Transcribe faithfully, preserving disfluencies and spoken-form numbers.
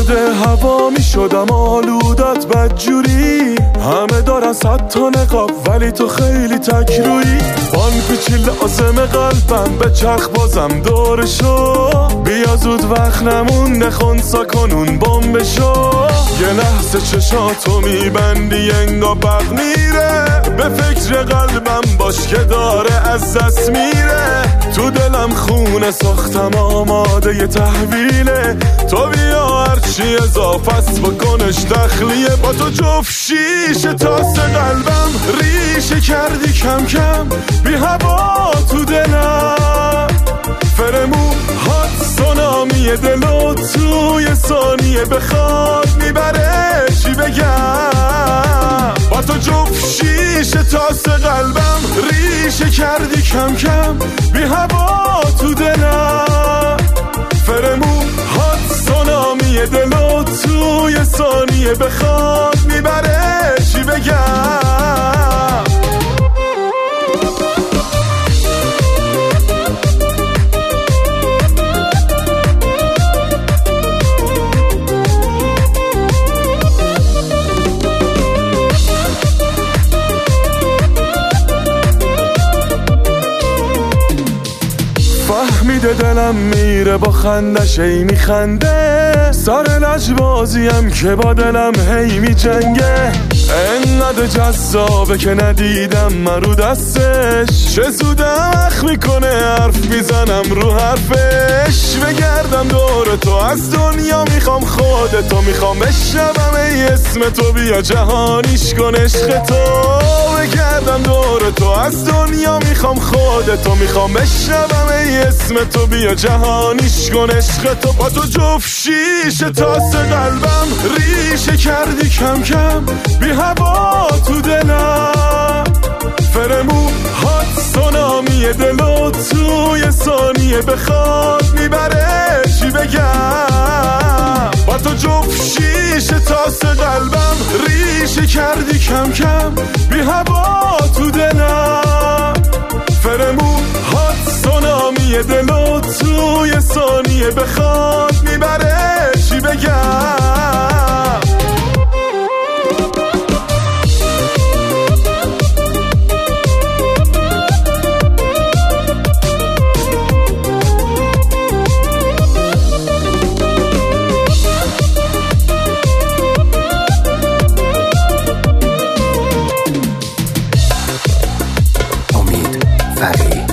آلوده هوا می شدم آلودت بدجوری، همه دارن صد تا نقاب ولی تو خیلی تکرویی. بان پیچی لازم قلبم به چرخ بازم دورشو، بیا زود وقت نمونده خونسا کنون بمبشو. یه لحظه چشاتو میبندی انگا برق میره، به فکر قلبم باش که داره از دست میره. تو دلم خونه ساختم آماده یه تحویله، تو بیا هرچی اضافه است بکنش تخلیه. با تو جفت شیشه تاس قلبم ریشه کردی کم کم، بی هوا تو دلم فرمون هات سونامی دلو توی ثانیه بخواد میبره. چی بگم با تو جفت شیشه تاس قلبم ریشه کردی کم کم، بی هوا تو دلم فرمون هات سونامی دلو توی ثانیه بخواد میبره. چی بگم فهمیده دلم میره با خندش ای میخنده، سر لجبازیم که با دلم هی میجنگه. انقدر جذابه که ندیدم من رو دستش، چه زودم اخ میکنه حرف میزنم رو حرفش. بگردم دور تو از دنیا میخوام خودتو، میخوام بشنوم ای اسم تو، بیا جهانیش کن عشق تو. بگردم دور تو از دنیا میخوام خودتو، میخوام بشنوم ای اسم تو، بیا جهانیش کن عشق تو. با تو جفت شیشه تاس قلبم ریشه کردی کم کم، بی هوا تو دلم فرمون هات سونامی دلو توی ثانیه بخواد میبره. چی بگم با تو جفت شیشه تاس قلبم ریشه کردی کم کم، بی هوا تو دلم فرمون هات سونامی دلو توی ثانیه بخواد میبره. چی بگم امید فرهی.